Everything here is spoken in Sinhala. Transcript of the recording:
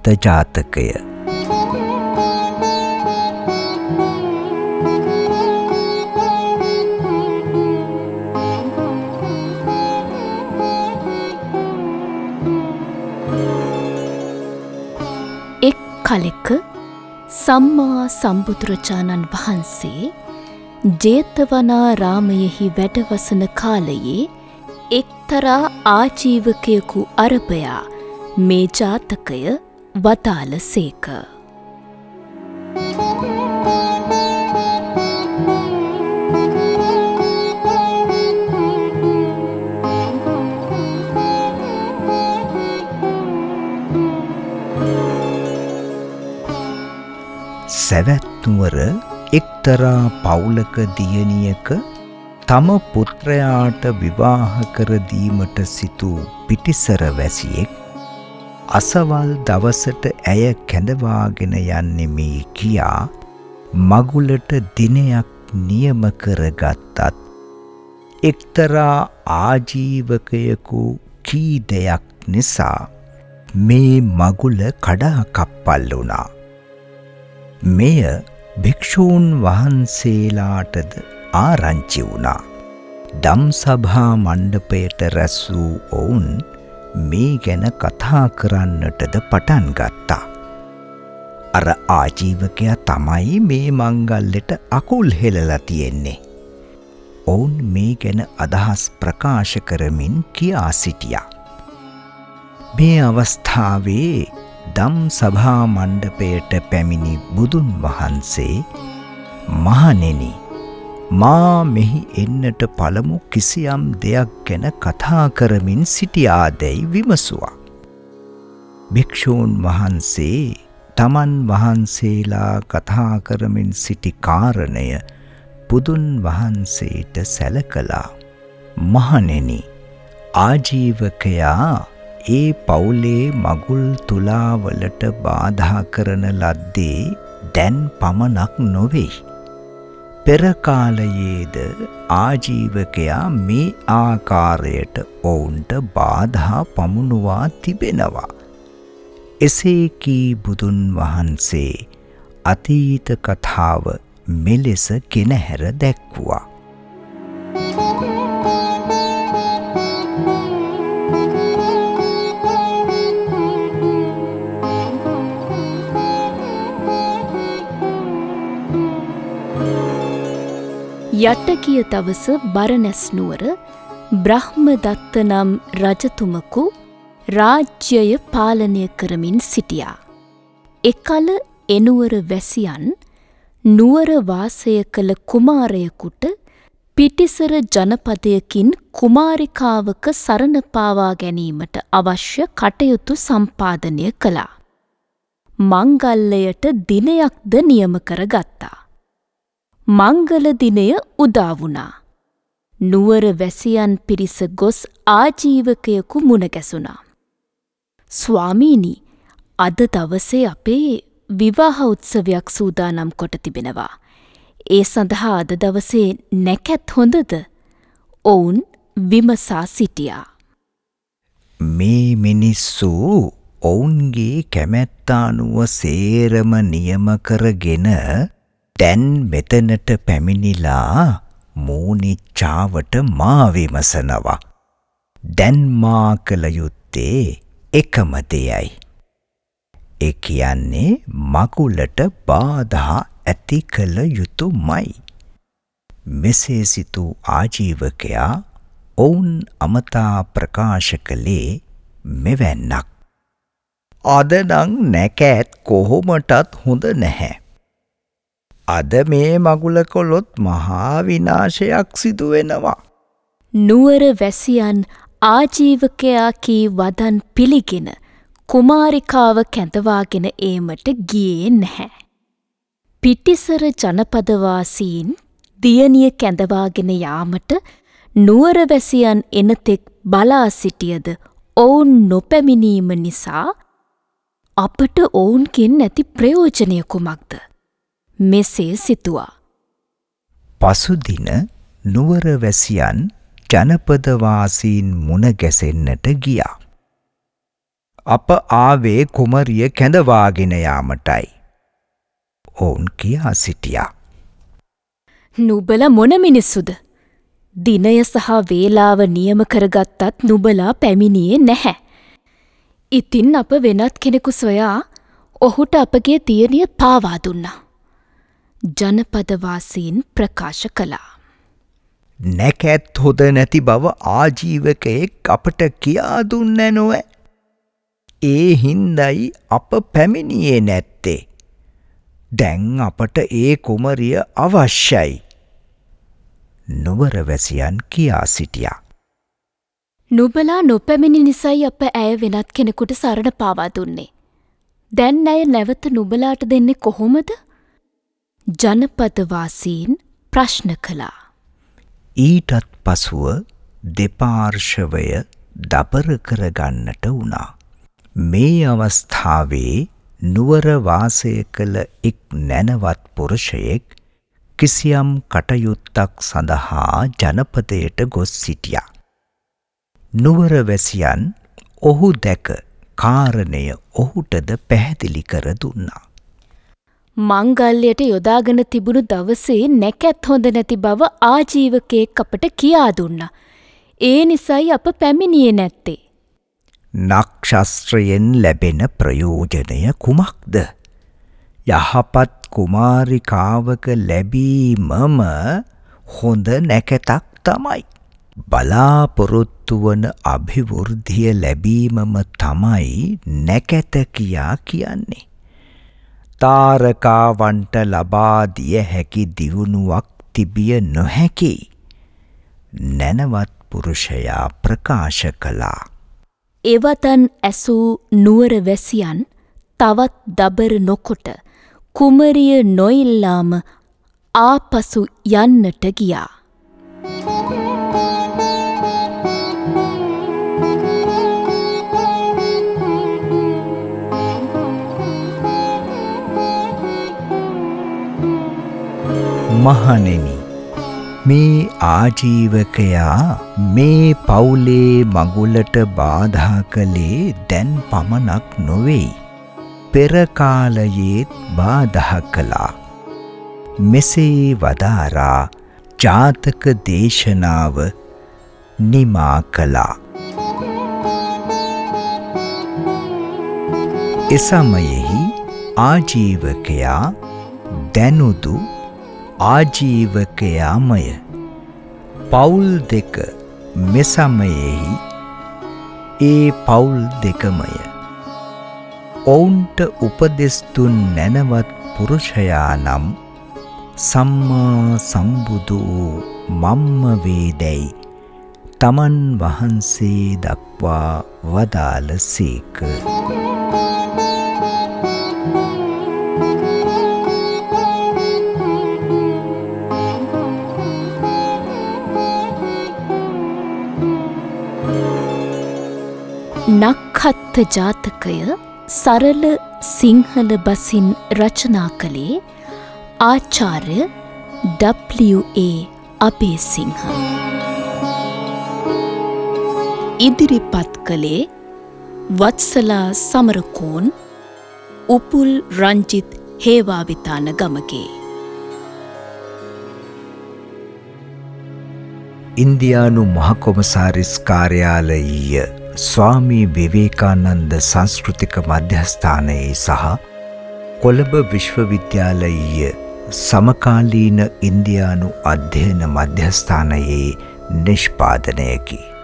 අද ජාතකය. එක් කලෙක සම්මා සම්බුදුරජාණන් වහන්සේ ජේතවනාරාමයෙහි වැඩවසන කාලයේ එක්තරා ආජීවකයෙකු අරභයා මේ ජාතකය වදාළසේක. සැවැත්නුවර එක්තරා පවුලක දියණියක තම පුත්‍රයාට විවාහ කර දීමට සිතූ පිටිසර වැසියෙක් අසවල් දවසට ඇය කැඳවාගෙන යන්නෙමි කියා මගුලට දිනයක් නියම කරගත්තත් එක්තරා ආජීවකයෙකු කී දෙයක් නිසා මේ මගුල කඩාකප්පල් වුණා. මෙය භික්ෂූන් වහන්සේලාටද ආරංචි වුණා. ධම්සභා මණ්ඩපයට රැස් වූ ඔවුන් මේ ගැන කතා කරන්නටද පටන් ගත්තා. අර ආජීවකයා තමයි මේ මංගල්‍යට අකුල් හෙලලා තියෙන්නේ. ඔවුන් මේ ගැන අදහස් ප්‍රකාශ කරමින් කියා සිටියා. මේ අවස්ථාවේ ධම්සභා මණ්ඩපයට පැමිණි බුදුන් වහන්සේ මහණෙනි, මා මෙහි එන්නට පළමු කිසියම් දෙයක් ගැන කතා කරමින් සිටියාදැයි විමසුවා. භික්ෂූන් වහන්සේ තමන් වහන්සේලා කතා කරමින් සිටි කාරණය බුදුන් වහන්සේට සැලකලා, මහණෙනි, ආජීවකයා ඒ පවුලේ මගුල් තුලාවලට බාධා කරන ලද්දේ දැන් පමණක් නොවෙයි. පෙර කාලයේද ආජීවකයා මේ ආකාරයට ඔවුන්ට බාධා පමුණුවා තිබෙනවා. එසේ කී බුදුන් වහන්සේ අතීත කතාව මෙලෙස ගෙනහැර දැක්වුවා. යටගිය දවස බරණැස් නුවර බ්‍රහ්මදත්ත නම් රජතුමකු රාජ්‍යය පාලනය කරමින් සිටියා. එකල එනුවර වැසියන් නුවර වාසය කළ කුමාරයෙකුට පිටිසර ජනපදයකින් කුමාරිකාවක සරණ පාවා ගැනීමට අවශ්‍ය කටයුතු සම්පාදනය කළා. මංගල්‍යයට දිනයක්ද නියම කරගත්තා. මංගල දිනය උදා වුණා. නුවර වැසියන් පිරිස ගොස් ආජීවකයෙකු මුණගැසුණා. ස්වාමීනි, අද දවසේ අපේ විවාහ උත්සවයක් සූදානම් කොට තිබෙනවා. ඒ සඳහා අද දවසේ නැකැත් හොඳද? ඔවුන් විමසා සිටියා. මේ මිනිස්සු ඔවුන්ගේ කැමැත්ත අනුව සේරම නියම කරගෙන දැන් මෙතනට පැමිණිලා මූනිච්චාවට මා විමසනවා. දැන් මා කළ යුත්තේ එකම දෙයයි. ඒ කියන්නේ මගුලට බාධා ඇති කළ යුතුමයි. මෙසේ සිතූ ආජීවකයා ඔවුන් අමතා ප්‍රකාශ කළේ මෙවැන්නක්. අද නම් නැකැත් කොහොමටත් හොඳ නැහැ. අද මේ මගුල කොළොත් මහා විනාශයක් සිදු වෙනවා. නුවර වැසියන් ආජීවකයා කී වදන් පිළිගෙන කුමාරිකාව කැඳවාගෙන ඒමට ගියේ නැහැ. පිටිසර ජනපදවාසීන් දියණිය කැඳවාගෙන යාමට නුවර වැසියන් එනතෙක් බලා සිටියද ඔවුන් නොපැමිණීම නිසා අපට ඔවුන්ගෙන් නැති ප්‍රයෝජනය කුමක්ද? මෙසේ සිතුවා. පසුදින නුවර වැසියන් ජනපදවාසීන් මුණ ගැසෙන්නට ගියා. අප ආවේ කුමරිය කැඳවාගෙන යාමටයි. ඔවුන් කියා සිටියා. නුබල මොන මිනිස්සුද? දිනය සහ වේලාව නියම කරගත්තත් නුබලා පැමිණියේ නැහැ. ඉතින් අප වෙනත් කෙනෙකු සොයා ඔහුට අපගේ දියණිය පාවා දුන්නා. ජනපදවාසීන් ප්‍රකාශ කළා. නැකැත් හොද නැති බව ආජීවකයෙක් අපට කියා දුන්න නොව. ඒ හින්දයි අප පැමිණියේ නැත්තේ. දැන් අපට ඒ කුමරිය අවශ්‍යයි. නුවරවැසියන් කියා සිටියා. නුබලා නොපැමිණි නිසයි අප ඇය වෙනත් කෙනෙකුට සරණ පාවා දුන්නේ. දැන් ඇය නැවත නුබලාට දෙන්නේ කොහොමද? ජනපදවාසීන් ප්‍රශ්න කළා. ඊටත් පසුව දෙපාර්ශවය දබර කරගන්නට වුණා. මේ අවස්ථාවේ නුවර වාසය කළ එක් නැනවත් පුරුෂයෙක් කිසියම් කටයුත්තක් සඳහා ජනපදයට ගොස් සිටියා. නුවරවැසියන් ඔහු දැක කාරණය ඔහුටද පැහැදිලි කර දුන්නා. මංගල්‍යයට යොදාගෙන තිබුණු දවසේ නැකැත් හොඳ නැති බව ආජීවකයෙක් අපට කියා දුන්නා. ඒ නිසයි අප පැමිණියේ නැත්තේ. නක්ෂත්‍රයෙන් ලැබෙන ප්‍රයෝජනය කුමක්ද? යහපත් කුමාරිකාවක ලැබීමම හොඳ නැකතක් තමයි. බලාපොරොත්තු වන අභිවෘද්ධිය ලැබීමම තමයි නැකත කියා කියන්නේ. තාරකාවන්ට ලබා දිය හැකි දියුණුවක් තිබිය නොහැකි. නැනවත් පුරුෂයා ප්‍රකාශ කළා. එවතන් ඇසූ නුවරවැසියන් තවත් දබර නොකොට කුමරිය නොඉල්ලාම ආපසු යන්නට ගියා. මහණෙනි, මේ ආජීවකයා මේ පවුලේ මගුලට බාධා කළේ දැන් පමණක් නොවෙයි. පෙර කාලයේත් බාධා කළා. මෙසේ වදාරා ජාතක දේශනාව නිමා කළා. එසමයෙහි ආජීවකයා දැනුදු ආජීවකයාමය. පවුල් දෙක මෙසමයෙහි ඒ පවුල් දෙකමය. ඔවුන්ට උපදෙස් දුන් නැනවත් පුරුෂයා නම් සම්මා සම්බුදු මම්ම වේදැයි තමන් වහන්සේ දක්වා වදාළ සේක. නක්ඛත්ත ජාතකය සරල සිංහල බසින් රචනා කළේ ආචාර්ය W.A. අබේසිංහ. ඉදිරිපත් කළේ වත්සලා සමරකෝන්, උපුල් රංජිත් හේවාවිතාන ගමගේ. ඉන්දියානු මහකොමසාරිස් කාර්යාලයීය ස්වාමී විවේකානන්ද සංස්කෘතික මධ්‍යස්ථානයේ සහ කොළඹ විශ්වවිද්‍යාලයීය සමකාලීන ඉන්දියානු අධ්‍යයන මධ්‍යස්ථානයේ නිෂ්පාදනයකි.